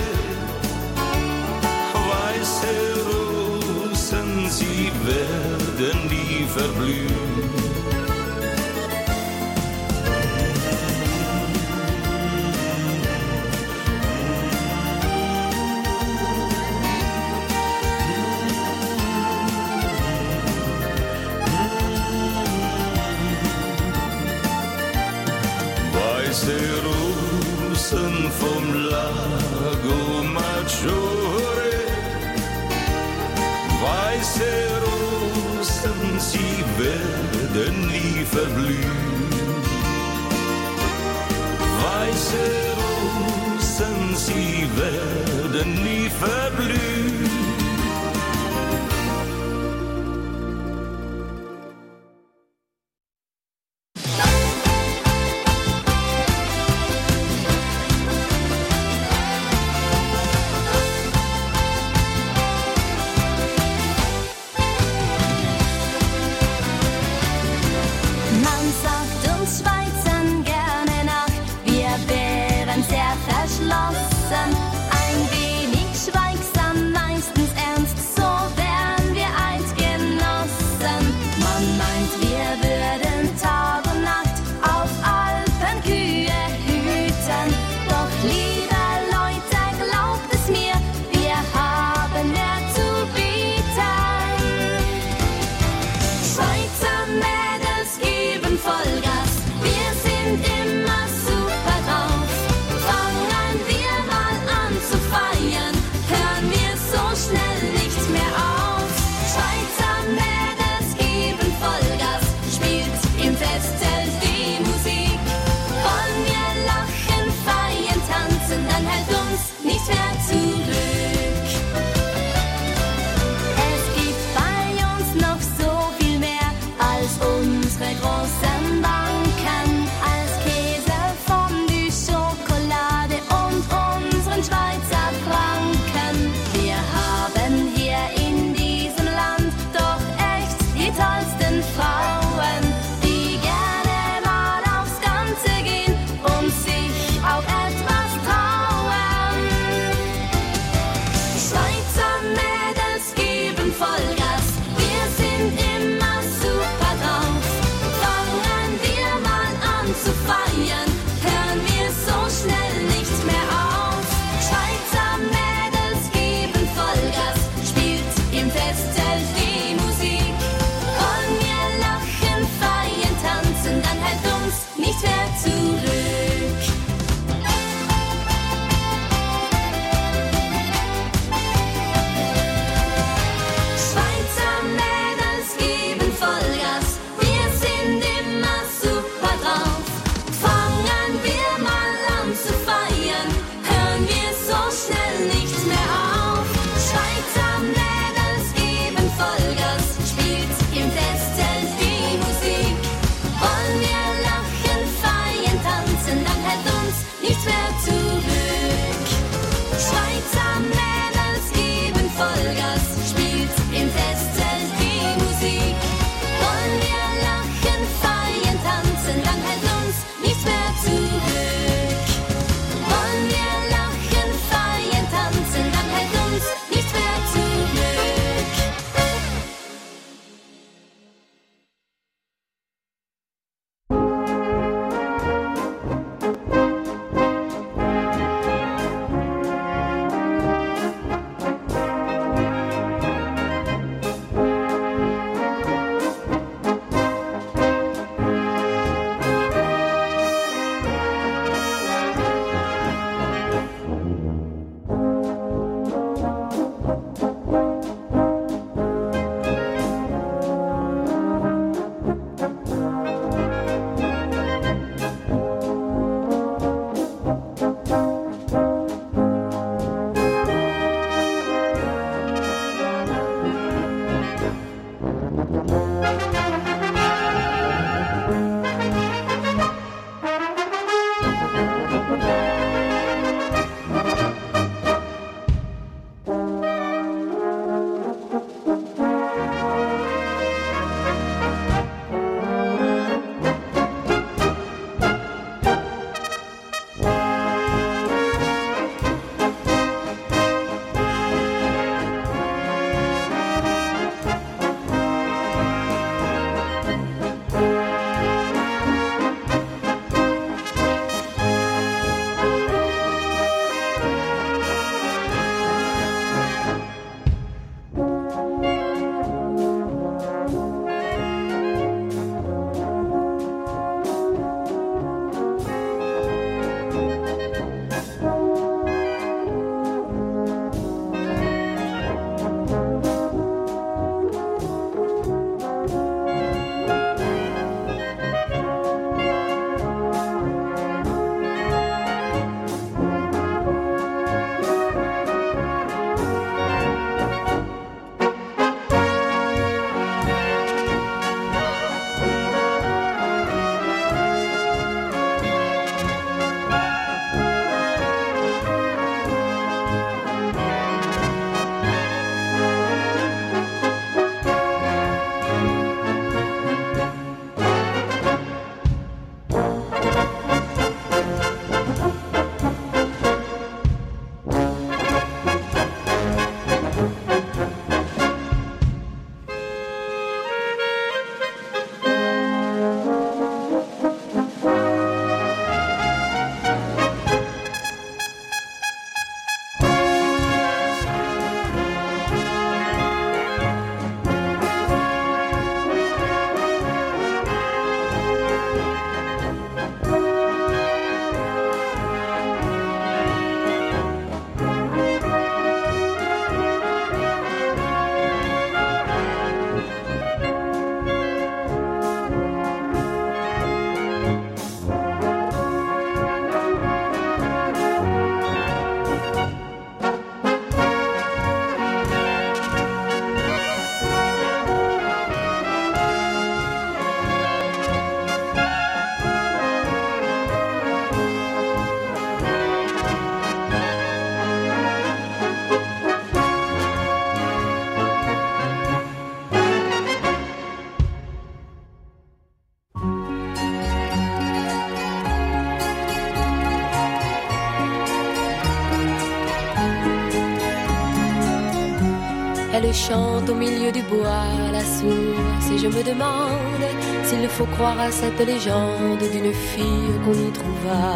Speaker 12: weiße Rosen, sie werden nie verblühen. Weiße Rosen vom Lago Maggiore, weiße Rosen, sie werden nie verblühen. Weiße Rosen, sie werden nie verblühen.
Speaker 13: Ein wenig schweigsam, meistens Elle chante au milieu du bois, la source, et je me demande s'il faut croire à cette légende d'une fille qu'on y trouva.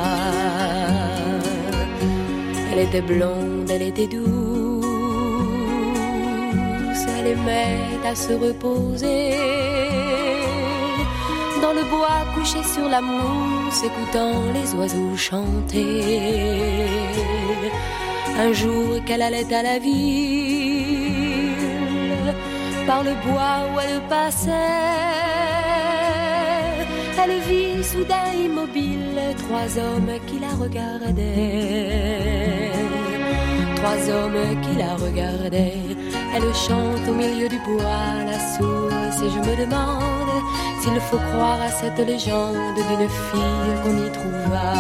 Speaker 13: Elle était blonde, elle était douce, elle aimait à se reposer dans le bois couché sur la mousse, écoutant les oiseaux chanter. Un jour qu'elle allait à la ville, par le bois où elle passait, elle vit soudain immobile 3 hommes qui la regardaient. 3 hommes qui la regardaient. Elle chante au milieu du bois, la source, et je me demande s'il faut croire à cette légende d'une fille qu'on y trouva.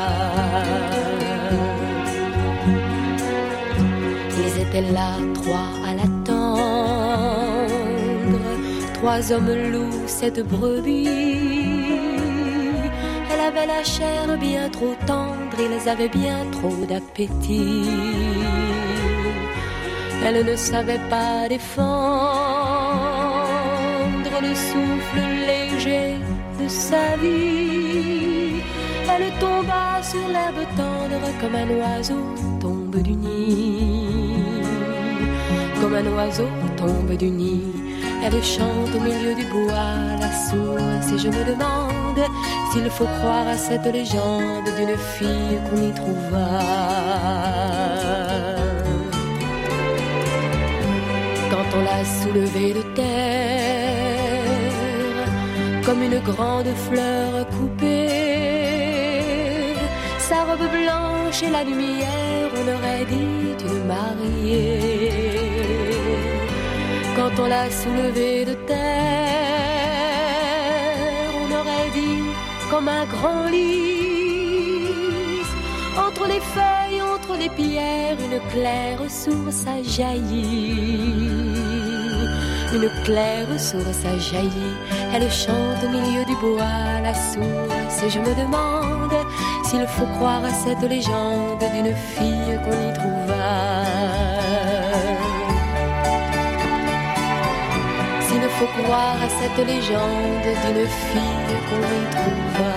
Speaker 13: Ils étaient là, 3 à l'attendre. 3 hommes louent cette brebis. Elle avait la chair bien trop tendre, ils avaient bien trop d'appétit. Elle ne savait pas défendre le souffle léger de sa vie. Elle tomba sur l'herbe tendre comme un oiseau tombe du nid. Comme un oiseau tombe du nid. Elle chante au milieu du bois, la source, et je me demande s'il faut croire à cette légende d'une fille qu'on y trouva. Quand on l'a soulevée de terre, comme une grande fleur coupée, sa robe blanche et la lumière, on aurait dit une mariée. Quand on l'a soulevée de terre, on aurait dit comme un grand lys. Entre les feuilles, entre les pierres, une claire source a jailli. Une claire source a jailli. Elle chante au milieu du bois, la source, et je me demande s'il faut croire à cette légende d'une fille qu'on y trouva. S'il faut croire à cette légende d'une fille qu'on y trouva.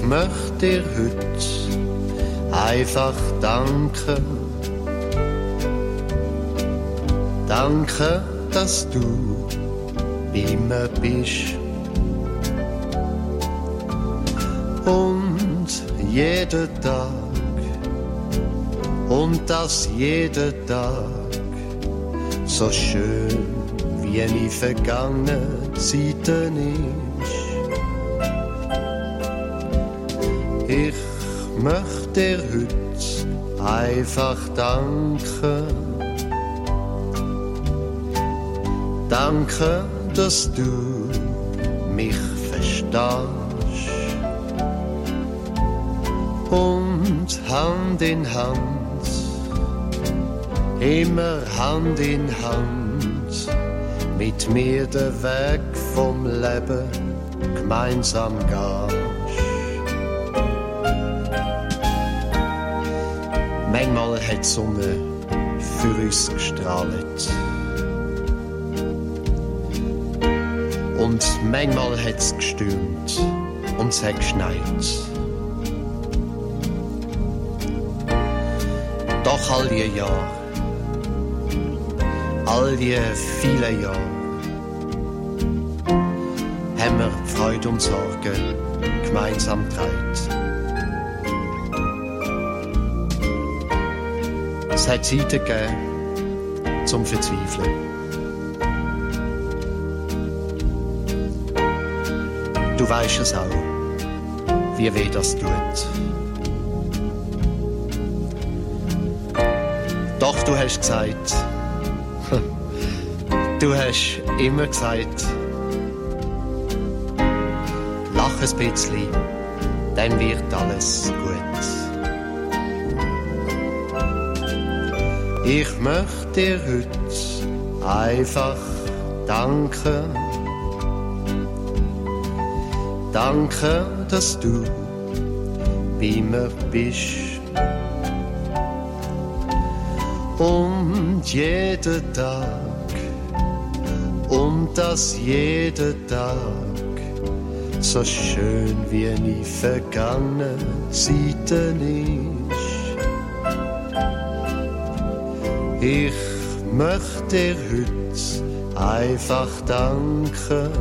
Speaker 14: möchte dir heute einfach danken. Danke, dass du bei mir bist. Und jeden Tag, und das jeden Tag, so schön wie in vergangenen Zeiten ist. Ich möchte dir heute einfach danken. Danke, dass du mich verstehst. Und Hand in Hand, immer Hand in Hand, mit mir den Weg vom Leben gemeinsam gehst. Manchmal hat die Sonne für uns gestrahlt. Und manchmal hat es gestürmt und es hat geschneit. Doch all die Jahre, all die vielen Jahre, haben wir Freude und Sorge gemeinsam geteilt. Es hat Zeiten gegeben zum Verzweifeln. Du weisst es auch, wie weh das tut. Doch du hast gesagt, du hast immer gesagt, lach ein bisschen, dann wird alles gut. Ich möchte dir heute einfach danken. Danke, dass du bei mir bist. Und jeden Tag, und das jeden Tag, so schön wie in vergangenen Zeiten ist. Ich möchte dir heute einfach danken.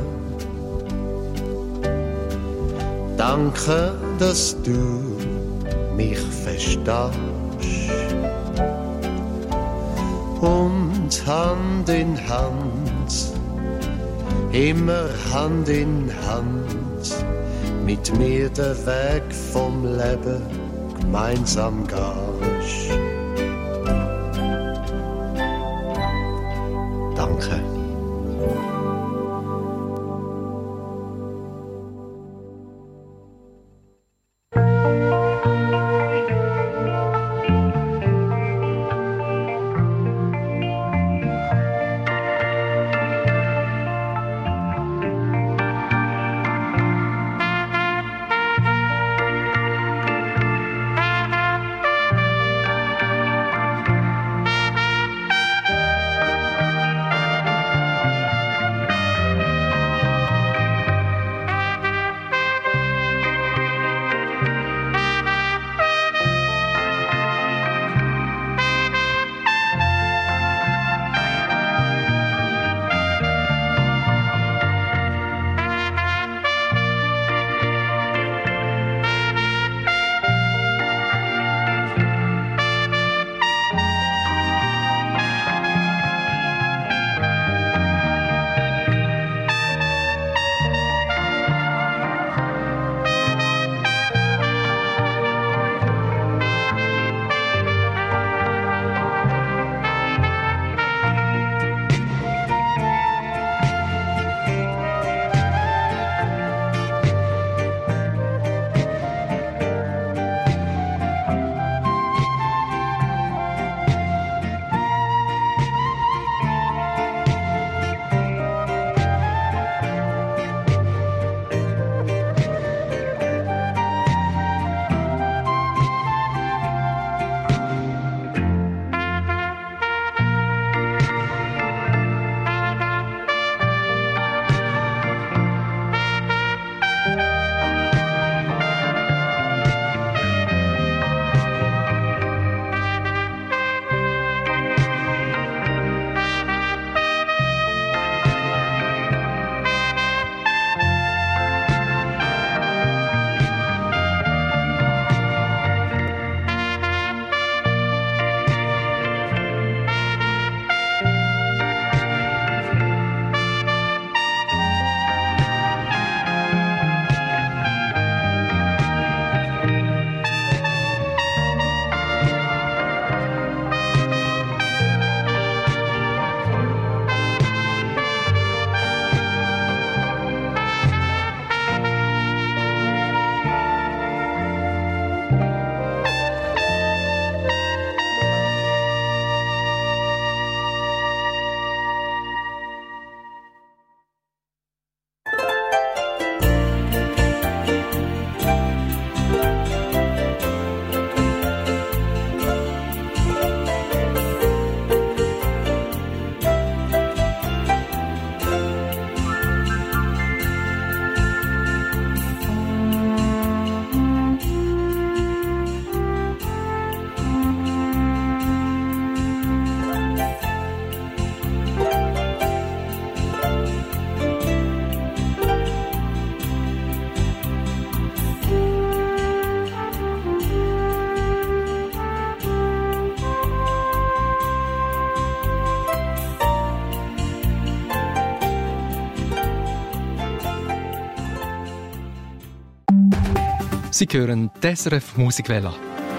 Speaker 14: Danke, dass du mich verstehst. Und Hand in Hand, immer Hand in Hand, mit mir den Weg vom Leben gemeinsam gehst. Danke.
Speaker 11: Sie hören die SRF Musikwelle.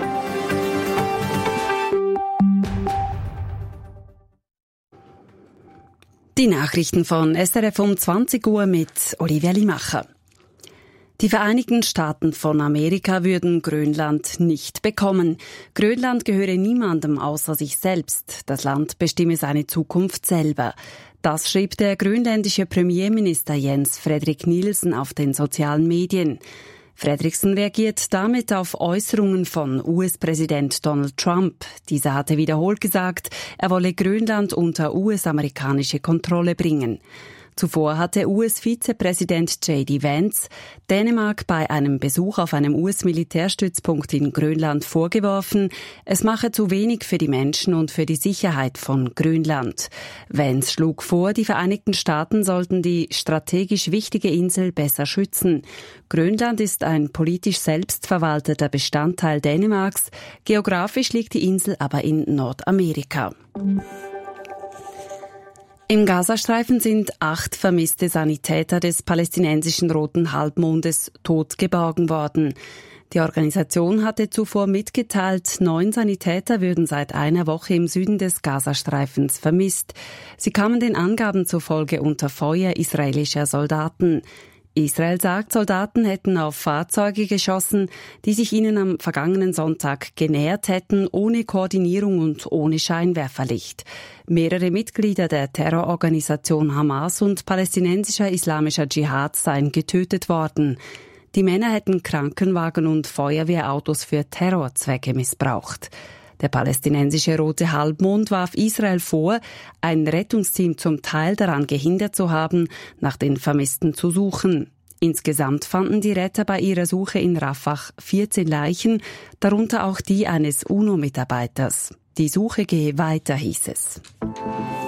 Speaker 15: Die Nachrichten von SRF um 20 Uhr mit Olivia Limacher. Die Vereinigten Staaten von Amerika würden Grönland nicht bekommen. Grönland gehöre niemandem außer sich selbst. Das Land bestimme seine Zukunft selber. Das schrieb der grönländische Premierminister Jens Frederik Nielsen auf den sozialen Medien. Frederiksen reagiert damit auf Äußerungen von US-Präsident Donald Trump. Dieser hatte wiederholt gesagt, er wolle Grönland unter US-amerikanische Kontrolle bringen. Zuvor hatte US-Vizepräsident J.D. Vance Dänemark bei einem Besuch auf einem US-Militärstützpunkt in Grönland vorgeworfen, es mache zu wenig für die Menschen und für die Sicherheit von Grönland. Vance schlug vor, die Vereinigten Staaten sollten die strategisch wichtige Insel besser schützen. Grönland ist ein politisch selbstverwalteter Bestandteil Dänemarks. Geografisch liegt die Insel aber in Nordamerika. Im Gazastreifen sind 8 vermisste Sanitäter des palästinensischen Roten Halbmondes tot geborgen worden. Die Organisation hatte zuvor mitgeteilt, 9 Sanitäter würden seit einer Woche im Süden des Gazastreifens vermisst. Sie kamen den Angaben zufolge unter Feuer israelischer Soldaten. Israel sagt, Soldaten hätten auf Fahrzeuge geschossen, die sich ihnen am vergangenen Sonntag genähert hätten, ohne Koordinierung und ohne Scheinwerferlicht. Mehrere Mitglieder der Terrororganisation Hamas und palästinensischer islamischer Dschihad seien getötet worden. Die Männer hätten Krankenwagen und Feuerwehrautos für Terrorzwecke missbraucht. Der palästinensische Rote Halbmond warf Israel vor, ein Rettungsteam zum Teil daran gehindert zu haben, nach den Vermissten zu suchen. Insgesamt fanden die Retter bei ihrer Suche in Rafah 14 Leichen, darunter auch die eines UNO-Mitarbeiters. Die Suche gehe weiter, hieß es.